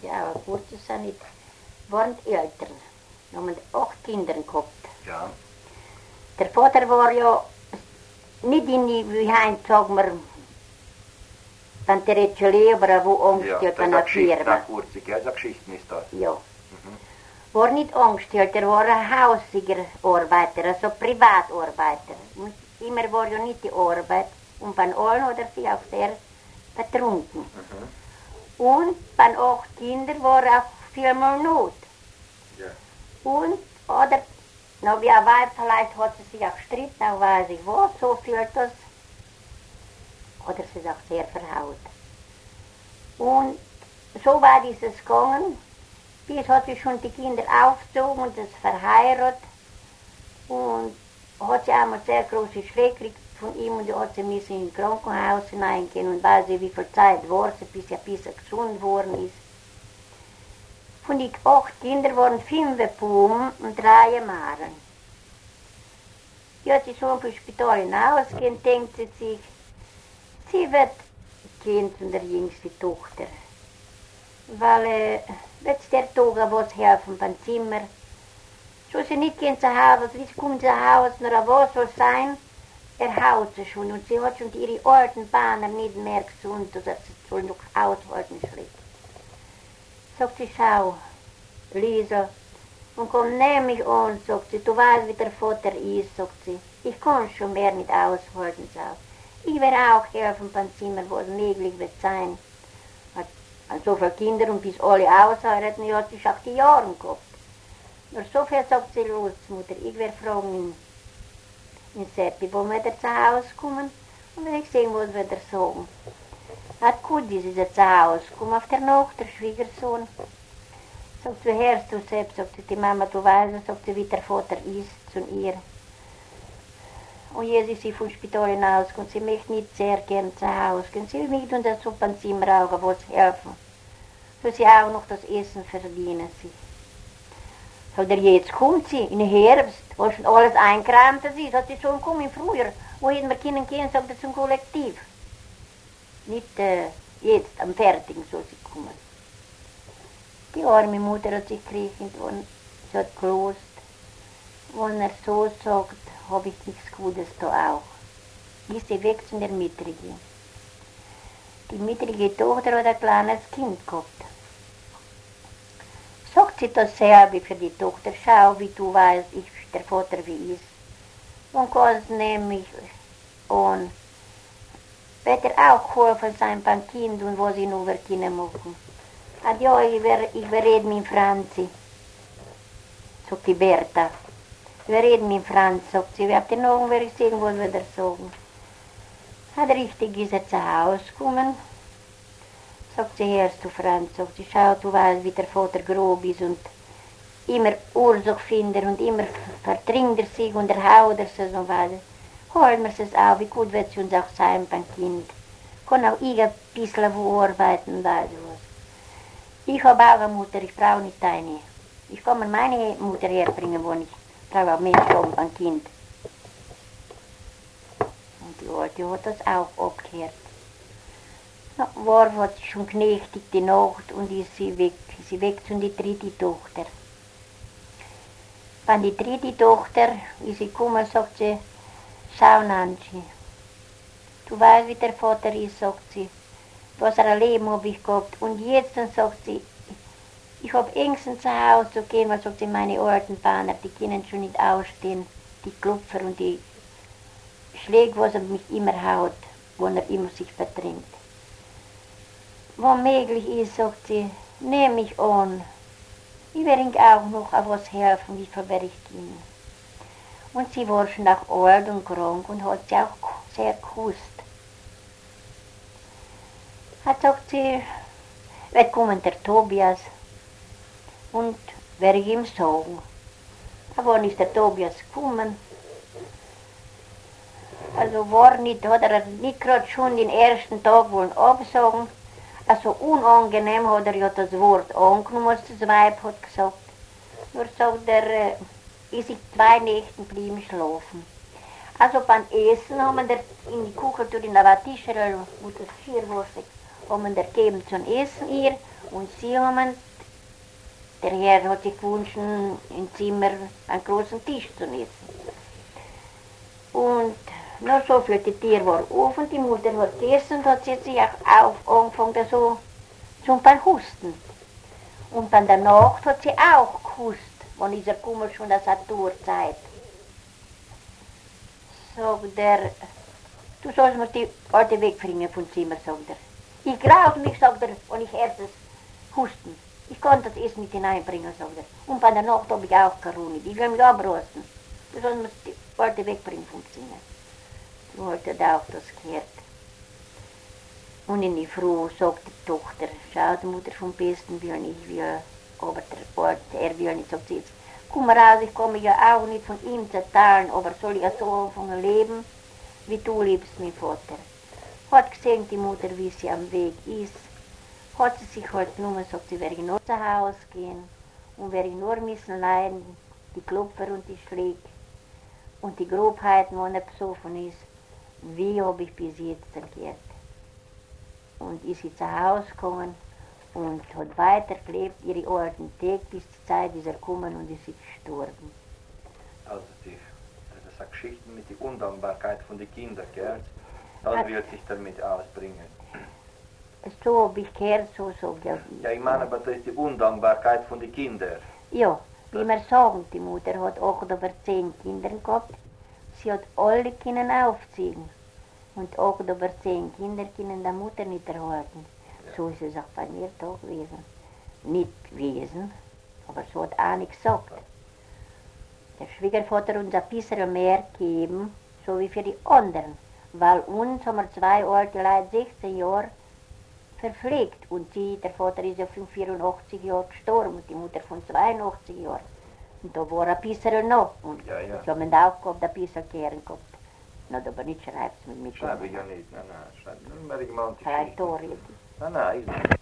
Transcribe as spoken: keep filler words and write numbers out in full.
sie auch gut, das sind nicht, waren die Eltern. Wir haben acht Kinder gehabt. Ja. Der Vater war ja nicht in die, wie heim, sagen wir, dann der Rätschel, aber wo angestellt an der Firma. Ja, kurz, ja, so Geschichten ist das. Ja. Mhm. War nicht angestellt, er war ein hausiger Arbeiter, also Privatarbeiter. Und immer war ja nicht die Arbeit. Und bei allen hat er sich auch sehr betrunken. Mhm. Und bei acht Kindern war auch viermal Not. Ja. Und, oder, na, wie ein Weib vielleicht hat sie sich auch gestritten, auch weiß ich was, so viel das, hat er sich auch sehr verhaut. Und so war dieses gegangen, bis hat sie schon die Kinder aufgezogen und das verheiratet. Und hat sie einmal sehr große Schläge gekriegt von ihm und hat sie müssen in ein Krankenhaus hineingehen und weiß ich, wie viel Zeit war sie, bis sie ein bisschen gesund geworden ist. Von den acht Kindern waren fünf Buben und drei Maren. Die hat sich schon vom Spital hinausgehen, denkt sie sich, sie wird Kind von der jüngsten Tochter. Weil, äh, wird der Tag was helfen beim Zimmer. So sie nicht gehen zu Hause, wie kommt zu Hause, nur was soll sein, er haut sie schon und sie hat schon ihre alten Bahner nicht mehr gesund, dass sie soll noch aushalten schlecht. Sagt sie, schau, Lisa, und komm, nimm mich an, sagt sie, du weißt, wie der Vater ist, sagt sie, ich kann schon mehr nicht aushalten, sagt sie. Ich werde auch helfen beim Zimmer, was möglich wird sein. Hat, hat so viele Kinder und bis alle ausheiraten, hat sie auch die Jahre gehabt. Nur so viel sagt sie, los, Mutter, ich werde fragen in, in Seppi, wo wir da zu Hause kommen und wenn ich sehen, was wir da sagen. Hat gut, wie sie zu Hause kommen, auf der Nacht, der Schwiegersohn. Sagt sie, hörst du selbst, sagt sie, die Mama, du weißt, sagt sie, wie der Vater ist zu ihr. Und jetzt ist sie vom Spital hinausgekommen, sie möchte nicht sehr gern zu Hause gehen, sie möchte uns so beim Zimmer auch was helfen. So sie auch noch das Essen verdienen sie. Sagt er, jetzt kommt sie, in den Herbst, wo schon alles eingeräumt ist, hat sie schon gekommen, früher, wo hätten wir können gehen, sagt er, zum Kollektiv. Nicht äh, jetzt, am Fertigen soll sie kommen. Die arme Mutter hat sich gekriegt und sie hat gelost. Wenn er so sagt, habe ich nichts Gutes da auch. Ist sie weg zu der Mittrige. Die mittrige Tochter hat ein kleines Kind gehabt. Sagt sie dasselbe für die Tochter, schau, wie du weißt, ich, der Vater wie ist. Und kannst nämlich an, wird er auch geholfen sein beim Kind und was sie noch können machen. Ah ja, ich, ich rede mit Franzi, sagt die Bertha. Wir reden mit Franz, sagt sie, wir haben den Augen, wer ich sehen, was wir da sagen. Hat richtig ist er zu Hause gekommen. Sagt sie, hörst du, Franz, sagt sie, schau, du weißt, wie der Vater grob ist und immer Ursache findet und immer vertrinkt er sich und er haut er sich und weiter. Holen wir es auch, wie gut wird es uns auch sein beim Kind. Kann auch ich ein bisschen wo arbeiten, weißt du was. Ich habe auch eine Mutter, ich brauche nicht deine. Ich kann mir meine Mutter herbringen, wo ich brauche auch Mensch haben, ein Kind. Und die Alte hat das auch abgehört. Na, war hat sie schon knechtig die Nacht und ist sie weg. Ist sie weg zu der dritten Tochter. Bei der dritten Tochter ist sie gekommen, sagt sie, schau Nancy, du weißt, wie der Vater ist, sagt sie, was er ein Leben habe ich gehabt. Und jetzt, dann sagt sie, ich habe Ängste zu Hause zu gehen, weil, sagt sie, meine alten Bahner, die können schon nicht ausstehen, die Klopfer und die Schläge, was er mich immer haut, wo er immer sich vertrinkt. Wenn möglich ist, sagt sie, nehme mich an. Ich werde ihm auch noch auf was helfen, wie viel werde ich gehen. Und sie war schon auch alt und krank und hat sie auch sehr geküsst. Hat sagt sie, wird kommen der Tobias und werde ich ihm sagen. Aber wann ist der Tobias gekommen? Also war nicht, hat er nicht gerade schon den ersten Tag wollen absagen. Also unangenehm hat er ja das Wort angenommen, was das Weib hat gesagt. Nur sagt er, äh, ist ich zwei Nächte blieben schlafen. Also beim Essen haben wir in die Küche, in der Tischerl, wo das vier war, haben wir gegeben zum Essen ihr Und sie haben, der Herr hat sich gewünscht, im Zimmer einen großen Tisch zu essen. Und na, so viel die Tier war auf und die Mutter hat gegessen und hat sie sich auch angefangen so zum Husten. Und dann der Nacht hat sie auch gehust, wann ist er gekommen schon der Saturzeit. Sagt er, du sollst mir die alte wegbringen vom Zimmer, sagt er. Ich graue mich, sagt er, wenn ich erstes husten. Ich kann das Essen nicht hineinbringen, sagt er. Und bei der Nacht habe ich auch Karuni, die will mich abrösten. Du sollst mir die alte wegbringen vom Zimmer. Du hat er auch das gehört. Und in die Früh sagt die Tochter, schau, die Mutter vom Besten will nicht, will, aber der Ort, er will nicht, sagt sie jetzt. Komm raus, ich komme ja auch nicht von ihm zu teilen, aber soll ich so anfangen leben, wie du liebst, mein Vater. Hat gesehen, die Mutter, wie sie am Weg ist, hat sie sich halt genommen, sagt sie, werde ich nur zu Hause gehen und werde ich nur müssen leiden, die Klopfer und die Schläge und die Grobheiten, wo er besoffen ist, wie habe ich bis jetzt gehört. Und ist sie zu Hause gekommen und hat weiter gelebt, ihre alten Tage, bis die Zeit ist er gekommen und ist sie gestorben. Also die, das ist Geschichte mit der Undankbarkeit von den Kindern, gell? Das wird sich damit ausbringen. So habe ich gehört, so sagt er. Ja, ich meine, aber das ist die Undankbarkeit von den Kindern. Ja, wie wir sagen, die Mutter hat acht oder zehn Kinder gehabt. Sie hat alle können aufziehen. Und acht oder zehn Kinder können der Mutter nicht erhalten. Ja. So ist es auch bei mir doch gewesen. Nicht gewesen, aber so hat auch nicht gesagt. Der Schwiegervater uns ein bisschen mehr gegeben, so wie für die anderen. Weil uns haben wir zwei alte Leute sechzehn Jahre verpflegt. Und sie, der Vater ist ja von vierundachtzig Jahren gestorben und die Mutter von zweiundachtzig Jahren. Und da war ein bisschen noch. Und ja, ja. sie haben auch gehabt, ein bisschen Kehren gehabt. Na, aber nicht schreibst du mit mir. Schreibe ich ja nicht, nein, nein, schreibe ich nicht. Vielleicht Tori. Nein, nein, ich nicht.